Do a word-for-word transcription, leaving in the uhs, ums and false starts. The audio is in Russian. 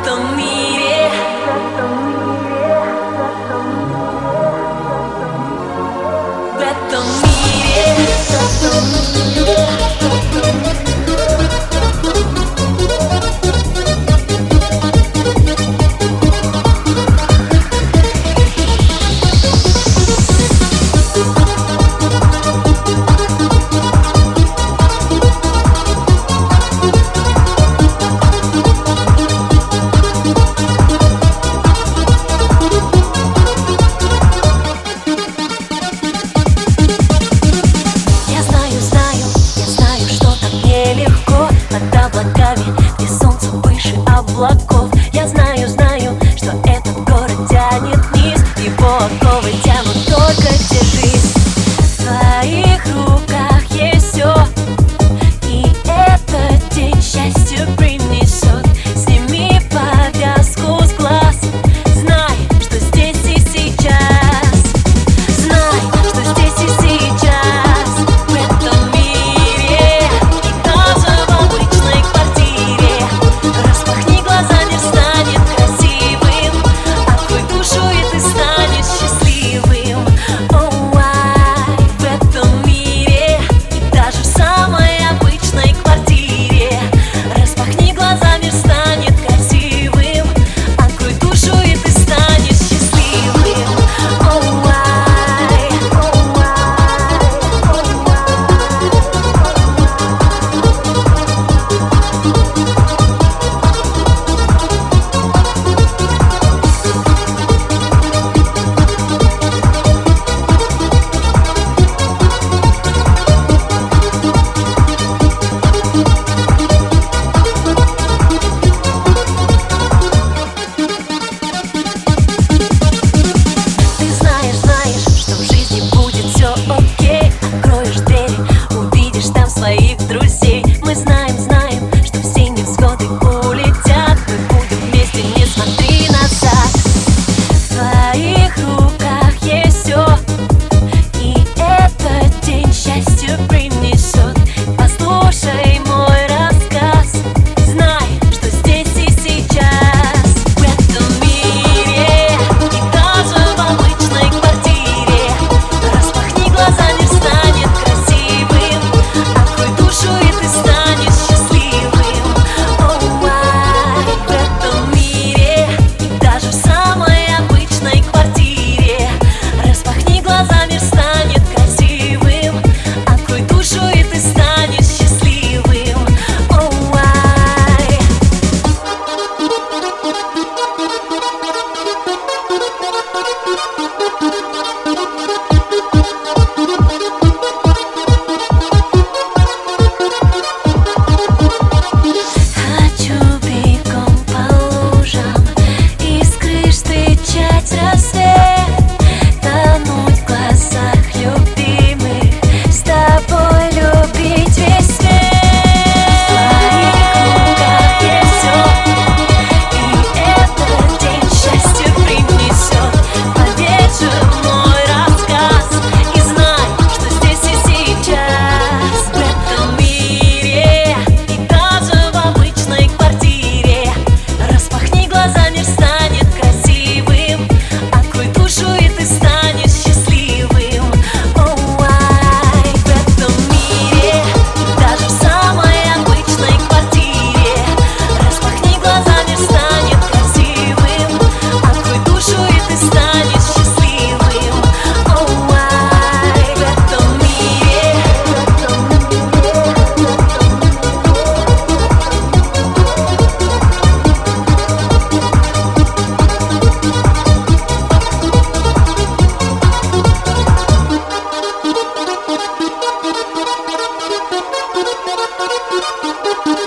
этом мире. В этом мире. Где солнце выше облаков. Я знаю, знаю, что этот город тянет вниз. Его оковы тянут, только держись. В твоих руках есть все, и этот день счастье принесет. Сними повязку с глаз. Знай, что здесь и сейчас. Знай, что здесь и сейчас. В этом мире и даже в обычной квартире. Распахни глаза, мир станет красивым. Открой душу, и ты станешь счастливым. Оу, ай, в этом мире и даже в самой обычной квартире. Распахни глаза, мир станет красивым. Открой душу, и ты станешь счастливым. Оу, ай, оу, ай, оу, ай. Ты знаешь, знаешь, что в жизни будет все окей. Откроешь двери, увидишь там своих друзей. Мы знаем, знаем, что в синие взгляды улетят. Мы будем вместе, не смотри назад. В твоих руках есть все, и этот день счастье принесет. Послушай мой рассказ. Знай, что здесь и сейчас. В этом мире и даже в обычной квартире. Распахни глаза, мир станет красивым. Открой душу, и ты станешь счастливым. Оу, ай, в этом мире и даже в самой обычной квартире. Распахни глаза, мир станет красивым. Открой душу, и ты станешь счастливым. Оу, ай. Хочу бегом по лужам, искры встречать рассвет, тонуть в глазах любимых, с тобой любить весь свет. В твоих руках есть все, и этот день счастье принесет. Поверь же в мой рассказ и знай, что здесь и сейчас. В этом мире и даже в обычной квартире. Распахни глаза, мир станет красивым. Открой душу, и ты станешь счастливым. Оу, ай, в этом мире и даже в самой обычной квартире. Распахни глаза, мир станет красивым. Открой душу, и ты станешь счастливым. Оу, ай, в этом мире. Thank you.